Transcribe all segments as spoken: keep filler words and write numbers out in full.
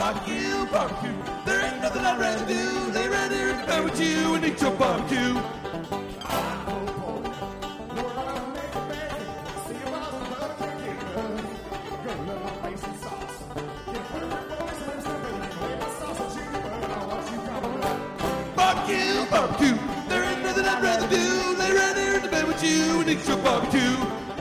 Barbecue, barbecue. There ain't nothing I'd rather do. Lay right here in the bed with you and eat your barbecue. Barbecue, barbecue. There ain't nothing I'd rather do. Lay right here in the bed with you and eat your barbecue.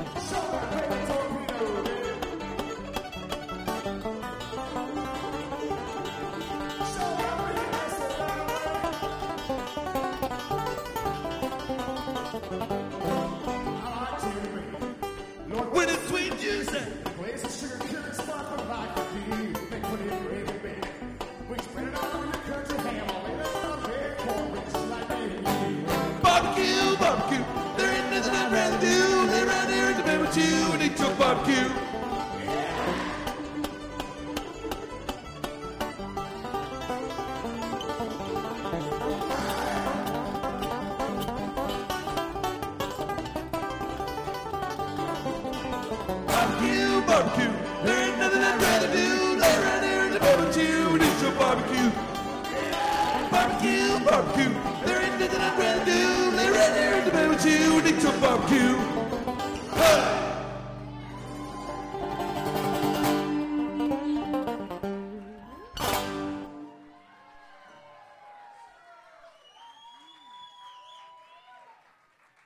When it's sweet juicy. Barbecue, barbecue. There ain't nothing I'd rather do. Lay right here in the bed with you and eat your barbecue. Barbecue, barbecue. There ain't nothing I'd rather do. Lay right here in the bed with you and eat your barbecue. Barbecue, barbecue. There ain't nothing I'd rather do. Lay right here in the bed with you and eat your barbecue.